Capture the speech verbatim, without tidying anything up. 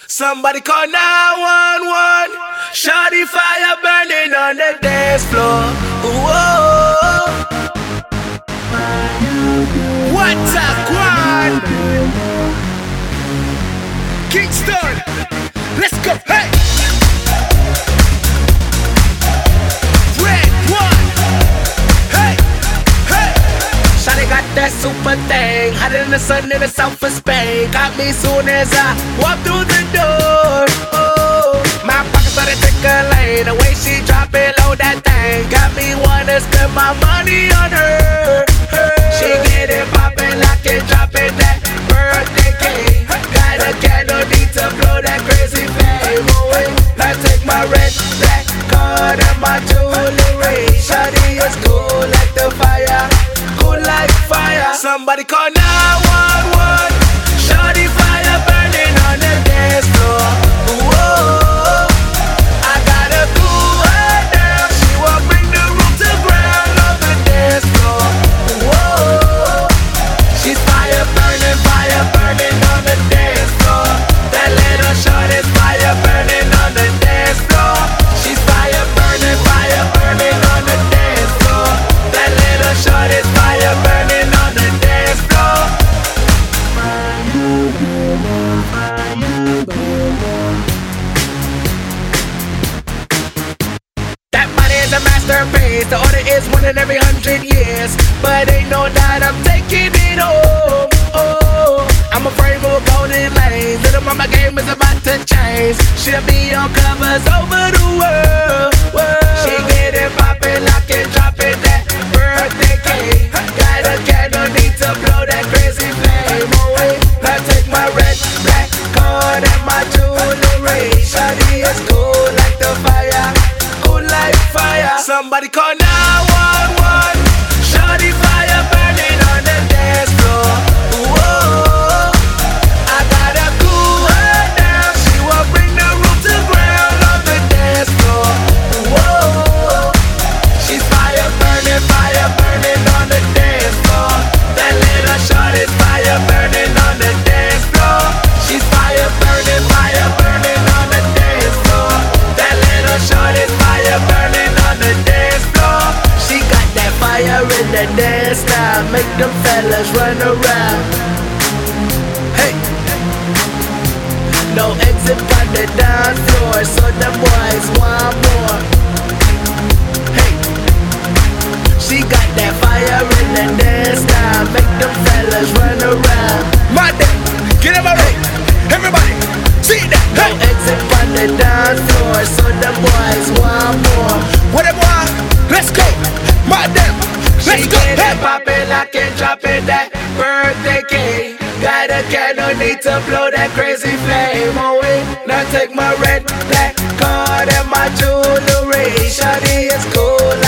Somebody call nine one one. Shawty fire burning on the dance floor. Whoa. What's a quad? Kingston. Let's go. Hey. Red one. Hey. Hey. Shawty got that super thing, hotter than the sun in the south of Spain. Got me soon as I walk through the door. Oh, my pockets started tickling, the way she drop it low that thing got me wanna spend my money on her. She get it poppin', lock it, drop it, that birthday cake. Got a candle, need to blow that crazy flame away. I take my red, black card and my jewelry. Shawty is cool like the fire, cool like fire. Somebody call nine one one. Shawty fire burning on the dance floor. Whoa, I gotta cool her down. She won't bring the room to ground on the dance floor. Whoa, she's fire burning, fire burning on the dance floor. That little short is fire burning on the dance floor. She's fire burning, fire burning on the dance floor. That little short is fire burning on the dance floor. That body is a masterpiece. The order is one in every hundred years, but ain't no doubt I'm taking it home. Oh, I'm afraid of golden lanes. Little mama game is about to change. She'll be on covers over the world. world. She get it poppin', lock it, drop it, that birthday cake. Got a candle, need to blow that crazy flame away. I take my red, black card and my jewelry. Shawty is cool like the fire, cool like fire. Somebody call nine one one. Shawty fire burning on the dance floor. Whoa, I gotta cool her down. She won't bring the room to ground on the dance floor. Whoa, she's fire burning, fire burning on the dance floor. That little short is fire burning on the dance floor. She's fire burning, fire burning on the dance floor. That little short is fire burning on the dance floor. She got that fire in the dance style, make them fellas run around. Hey, no exit on the dance floor, so the boys want more. Hey, she got that fire in the dance style, make them fellas run around. My day, get in my way, everybody, see that. Hey, no exit on the dance floor, so the boys want more. What it want? Let's go, my damn, let's go. Hey, it poppin', lock it, drop it, that birthday cake. Got a candle, need to blow that crazy flame away. Now take my red, black card and my jewelry. Shawty is cool